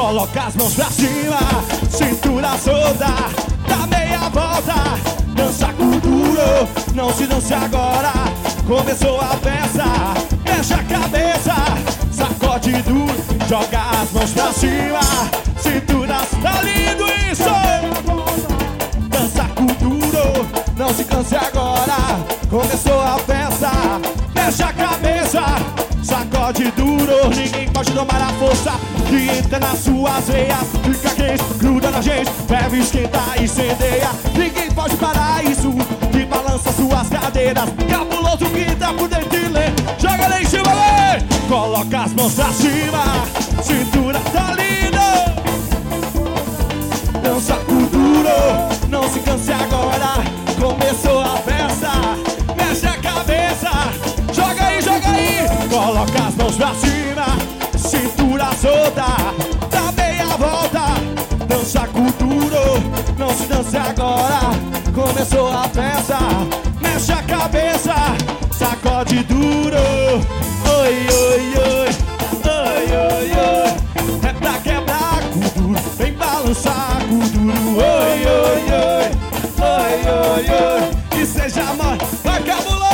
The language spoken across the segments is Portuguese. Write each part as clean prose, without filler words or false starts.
Coloca as mãos pra cima, cintura solta, dá meia volta, dança com duro, não se dance agora. Começou a peça, mexe a cabeça, sacode duro, joga as mãos pra cima, cintura, tá lindo isso! Dança com duro, não se canse agora. Começou a peça, mexe a cabeça, sacode duro, ninguém pode tomar a força que entra nas suas veias. Fica quente, gruda na gente, bebe, esquenta, incendeia. Ninguém pode parar isso, que balança suas cadeiras. Cabuloso que tá por dentro de lê, joga lá em cima, lê. Coloca as mãos pra cima, cintura tá linda. Dança com duro, não se canse agora. Começou a festa, mexe a cabeça, joga aí, joga aí. Coloca as mãos pra cima, cintura solta, dá meia volta, dança com duro, não se dance agora. Começou a festa, mexe a cabeça, sacode duro. Oi, oi, oi, oi, oi, oi. É pra quebrar com duro, vem balançar com duro. Oi, oi, oi, oi, oi, oi. E seja mais, vai cabuloso.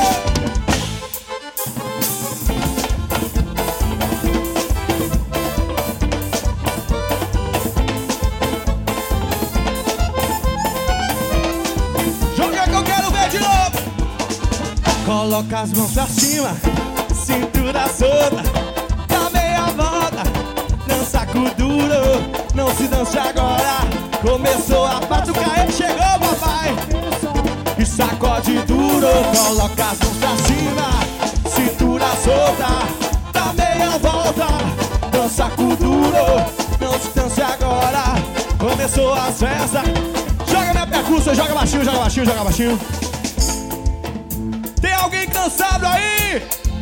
Coloca as mãos pra cima, cintura solta, dá meia volta, dança com duro, não se dance agora. Começou a batucaia, chegou papai, e sacode duro. Coloca as mãos pra cima, cintura solta, dá meia volta, dança com duro, não se dance agora. Começou a festa, joga minha percussão, joga baixinho, joga baixinho, joga baixinho. Tem alguém cansado aí?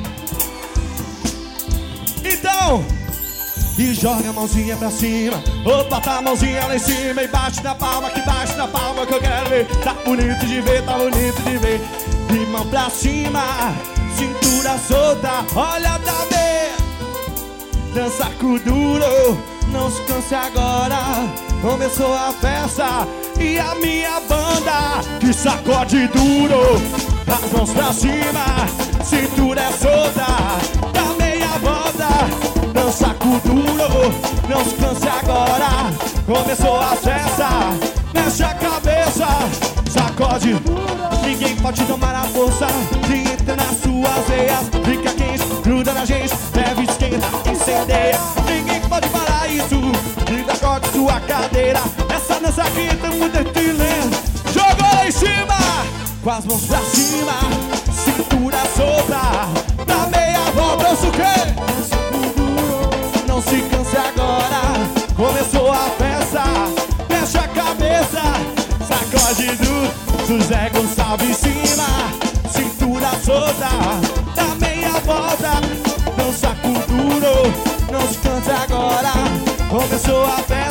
Então, e joga a mãozinha pra cima, ou bota a mãozinha lá em cima e bate na palma, que bate na palma que eu quero ver. Tá bonito de ver, tá bonito de ver. E mão pra cima, cintura solta, olha da meia. Dança com duro, não se canse agora. Começou a festa e a minha banda que sacode duro. As mãos pra cima, cintura solta, dá meia volta, dança com duro, não se canse agora. Começou a festa, mexe a cabeça, sacode. Ninguém pode tomar a força que entra nas suas veias. Fica quente, gruda na gente, bebe, esquenta, incendeia. Ninguém pode parar isso, que sacode sua cadeira. Essa dança aqui tá muito estilenta. Jogou lá em cima, com as mãos pra cima, cintura solta, dá meia volta, dança o quê? Não se canse agora, começou a festa, mexe a cabeça, sacode do Zé Gonçalves em cima, cintura solta, dá meia volta, dança com duro, não se canse agora, começou a festa.